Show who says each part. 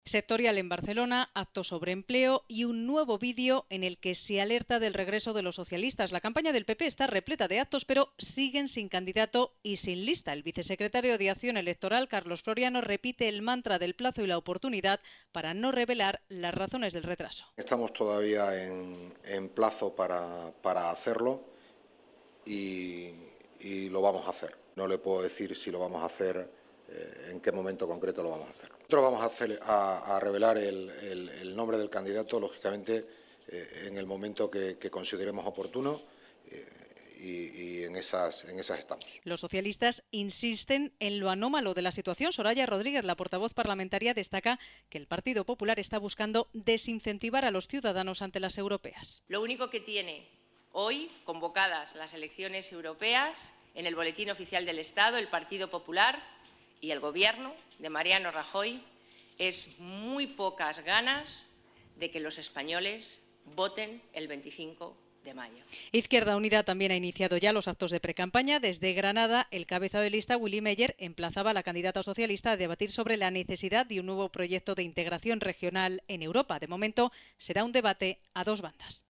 Speaker 1: Sectorial en Barcelona, acto sobre empleo y un nuevo vídeo en el que se alerta del regreso de los socialistas. La campaña del PP está repleta de actos, pero siguen sin candidato y sin lista. El vicesecretario de Acción Electoral, Carlos Floriano, repite el mantra del plazo y la oportunidad para no revelar las razones del retraso.
Speaker 2: Estamos todavía en plazo para hacerlo y lo vamos a hacer. No le puedo decir si lo vamos a hacer, en qué momento concreto lo vamos a hacer. Nosotros vamos a revelar el nombre del candidato, lógicamente, en el momento que consideremos oportuno. Y en esas estamos.
Speaker 1: Los socialistas insisten en lo anómalo de la situación. Soraya Rodríguez, la portavoz parlamentaria, destaca que el Partido Popular está buscando desincentivar a los ciudadanos ante las europeas.
Speaker 3: Lo único que tiene hoy convocadas las elecciones europeas en el Boletín Oficial del Estado el Partido Popular y el Gobierno de Mariano Rajoy es muy pocas ganas de que los españoles voten el 25 de mayo.
Speaker 1: Izquierda Unida también ha iniciado ya los actos de precampaña. Desde Granada, el cabeza de lista, Willy Meyer, emplazaba a la candidata socialista a debatir sobre la necesidad de un nuevo proyecto de integración regional en Europa. De momento, será un debate a dos bandas.